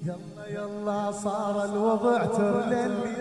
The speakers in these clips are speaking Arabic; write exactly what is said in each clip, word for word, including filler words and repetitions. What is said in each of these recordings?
يلا يلا صار الوضع ترللي،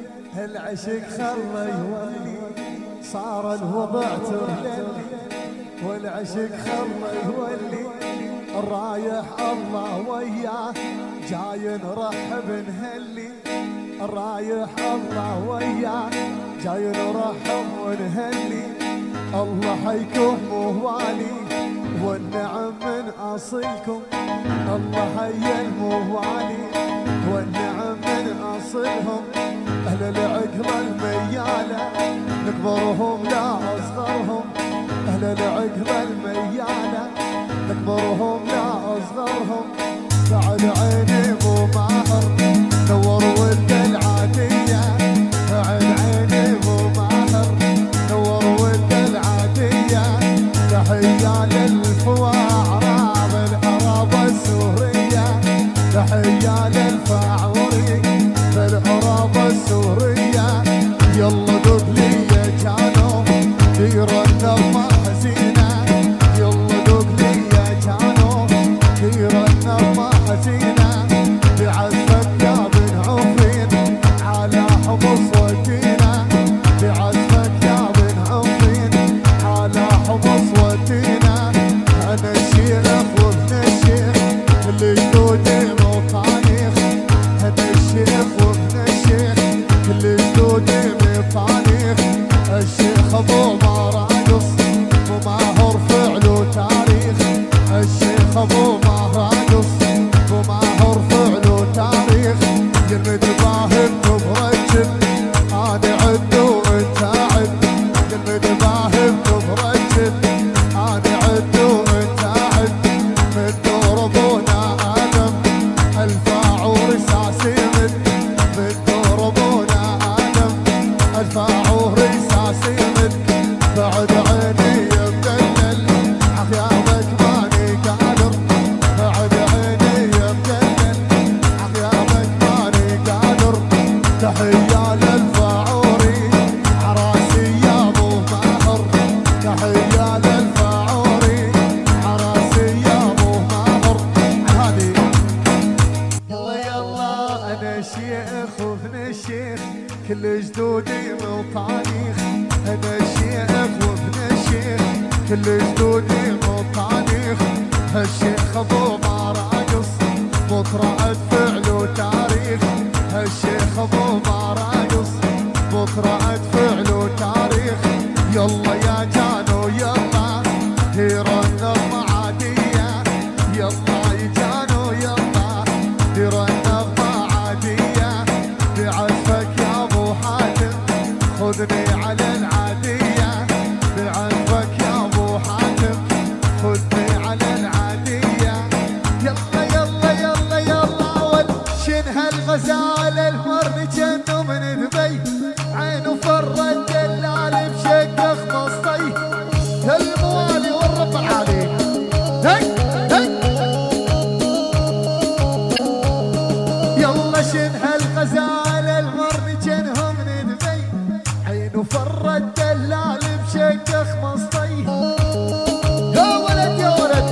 العشق خلى يولي. صار الوضع ترللي والعشق خلى يولي. الرايح الله وياه جاي نرحب نهلي. الرايح الله وياه جاي نرحب ونهلي. الله حيكم موالي والنعم من اصلكم. الله حي الموالي والنعم من اصلهم. اهل العقل المياله نكبرهم لا اصغرهم. اهل العقل المياله نكبرهم لا اصغرهم. بعد عيني ابو ماهر نور ولد العاديه. بعد عيني ابو ماهر نور ولد العاديه. تحيه للفواعراب العرب السوريه. تحيه للفاعوري بالعرب السوريه. يلا دوق لي يا جانو دير النظمه حزينه. يلا دوق لي يا جانو دير النظمه حزينه. بعزفك يا بن عوفين على حمص ودينه. بعزفك يا بن عوفين على حمص ودينه. انا الشيخ وابن الشيخ اللي جدودي مطانيخ. انا الشيخ وابن الشيخ اللي جدودي مطانيخ. الشيخ ابو مراقص وماهر فعل وتاريخ. الشيخ ابو مراقص وماهر فعل وتاريخ. يلمد باهب تبرجل انا عد وانت عد. يلمد باهب تبرجل انا عد وانت عد. من دور ابونا ادم الفاعور ساسي مد. من دور ابونا ادم الفاعور ساسي مد. بعد عيني يا مدلل عخيامك ماني قادر. بعد عيني يا مدلل عخيامك ماني قادر. تحية للفاعوري عراسي يا ابو ماهر. تحية للفاعوري عراسي يا ابو ماهر. هادي يلا يلا انا شيخ وابن الشيخ كل جدودي مطانيخ. انا الشيخ وابن الشيخ كل جدودي مطانيخ. هالشيخ ابو مراقص بطرة فعل وتاريخ. هالشيخ ابو مراقص بطرة فعل وتاريخ. يلا يا جانو يلا دير النظمة عادية. يلا يا جانو يلا دير النظمة عادية. بعزفك يا ابو حاتم خذني على العادية. بعزفك يا ابو حاتم خذني على العادية. يلا يلا يلا يلا وشن هالغزال المر جنو من دبي. عينه فرد دلال بشق خمسطي. الموالي والرب العالي. هي هي يلا شن هالغزال المر جنو من دبي. عينه فرد دلال بشق خمسطي. يا ولد يا ولد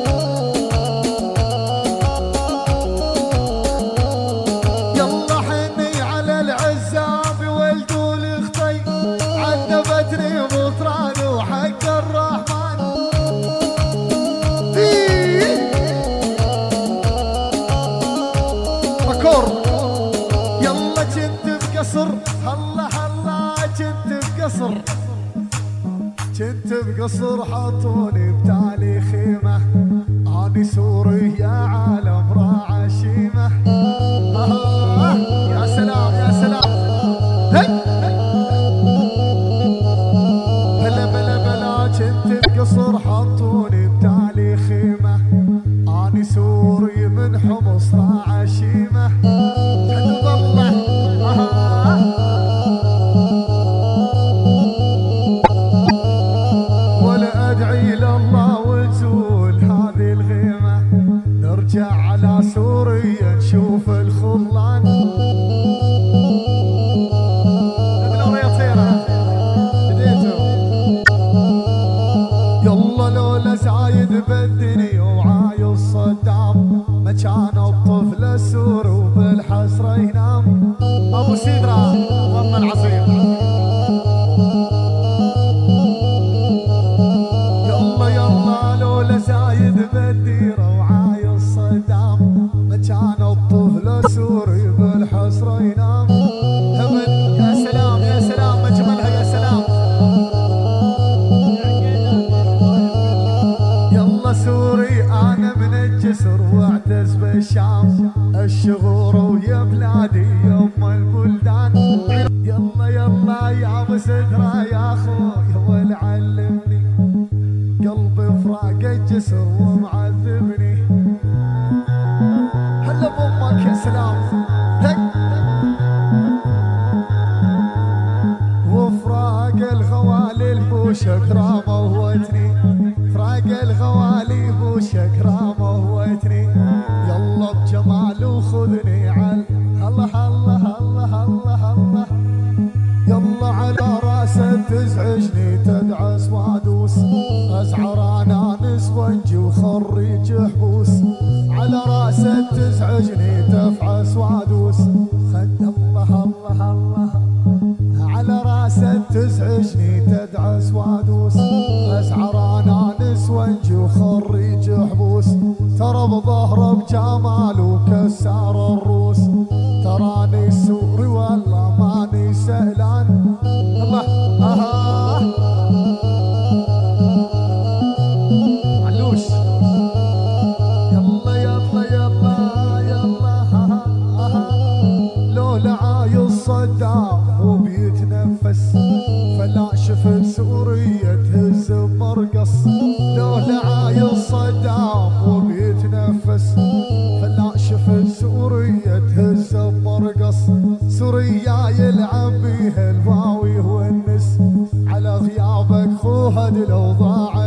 يلا حني على العزاب ولدوا الاخطي. عذبتني بطران وحق الرحمن. مكور يلا جنت بقصر. هلا هلا جنت بقصر. جنت بقصر حطوني بتالي خيمة. اني سوري يا عالم راعى شيمة. آه يا سلام يا سلام. هي بلا بلا بلا جنت بقصر حطوني بتالي خيمة. اني سوري من حمص راعى شيمة. حد الله آه ولا ادعي لله وتزول هذه الغيمة. نرجع على سوريا نشوف الخلان. يلا لولا زايد بالدنيا وعايل صدام. ما كان الطفل للسور وبالحسرة ينام. ابو سيدرا والله العظيم يلا يلا لولا زايد بالديره وعايص صدام ما كان الطفل سوري بالحسرة ينام. ابد يا سلام يا سلام اجملها يا سلام. يلا سوري انا من الجسر واعتز بالشام الشغور ويا بلادي يم البلدان. يلا يلا يا ابو سدرة يا اخوي والعلمني قلبي فراق الجسر ومعذبني. هلا بامك يا سلام. وفراق الغوالي البوشكرا موتني فراق الغوالي بوشكرا موتني. يلا بجمال وخذني عال الله الله الله الله الله. يلا على راسه تزعجني تدعس وادوس ازعر انا نسونجي وخريج حبوس. على راسه تزعجني تفعس وادوس خد الله الله الله. على راسه تزعجني تدعس وادوس ازعر انا نسونجي وخريج حبوس. ترى بظهره بجمال وكسار الروس تراني سوري والله ماني سهلان. الله اها علوش يلا يلا يلا يلا اها اها. لولا عايص صدام وبيتنفس فلا شفت سوريا تهز بمرقص. لولا عايص صدام وبيتنفس فلا شفت سوريا تهز بمرقص. سوريا يلعب بيها الواوي والنس على غيابك خوها لو ضاع